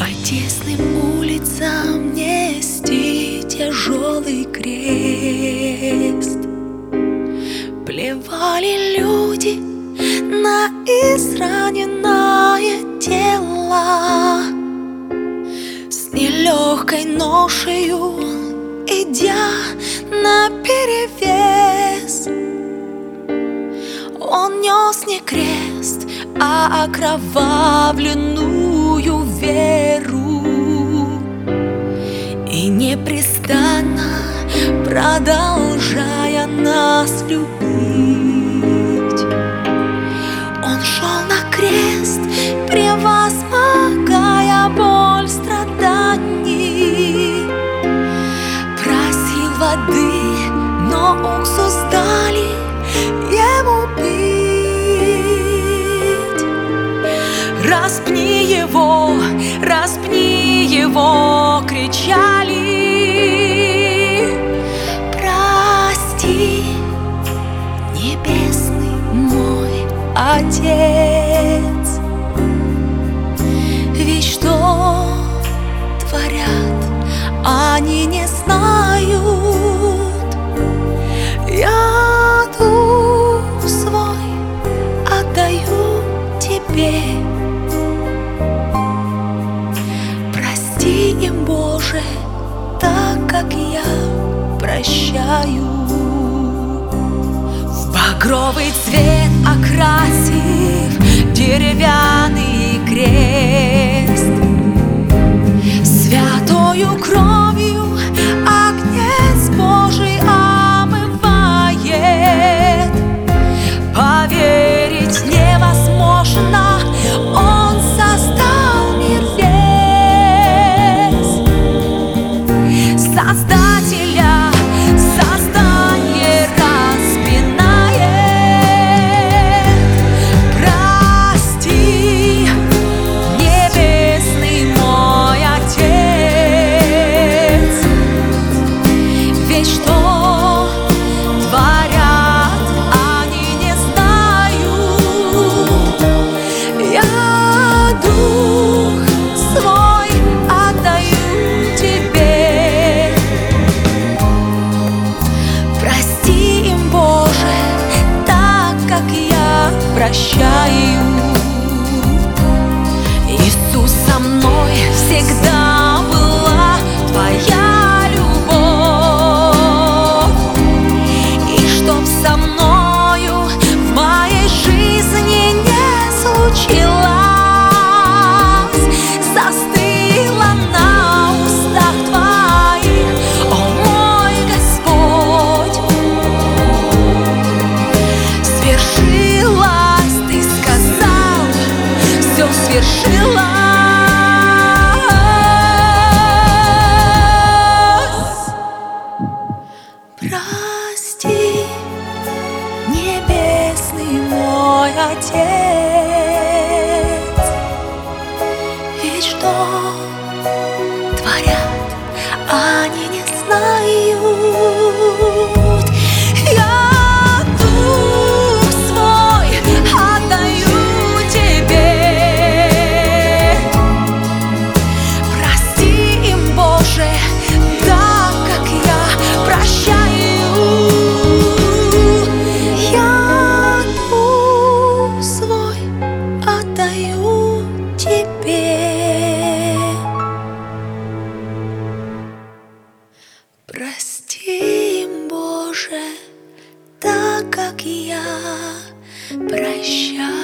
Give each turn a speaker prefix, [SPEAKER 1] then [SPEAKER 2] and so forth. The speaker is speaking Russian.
[SPEAKER 1] По тесным улицам нести тяжелый крест. Плевали люди на израненное тело, с нелегкой ношею идя наперевес. Он нес не крест, а окровавленную веру, и непрестанно продолжая нас любить, он шел на крест, превозмогая боль страданий. Просил воды, но уксус дали ему пить. Распни его, кричали. Прости, небесный мой Отец, ведь что творят, они не знают. Я дух свой отдаю тебе. Прости им, Боже, так, как я прощаю. В багровый цвет окрасив деревянный крест, святою кровью агнец Божий омывает. Поверить невозможно, он создал мир весь. Создателя создание распинает. Прости, небесный мой Отец, ведь что творят, они не знают. Я дух свой отдаю тебе. Прости им, Боже, так, как я прощаю. Иисус, со мной всегда была твоя любовь, и чтоб со мною в моей жизни не случилось, застыла на устах твоих, о мой Господь. Свершилось, ты сказал, все свершилось. Прости, небесный мой Отец, ведь что творят, они не знают. Я дух свой отдаю тебе. Прости им, Боже, так, как я прощаю. Я дух свой отдаю тебе. Прости им, Боже, так, как я прощаю.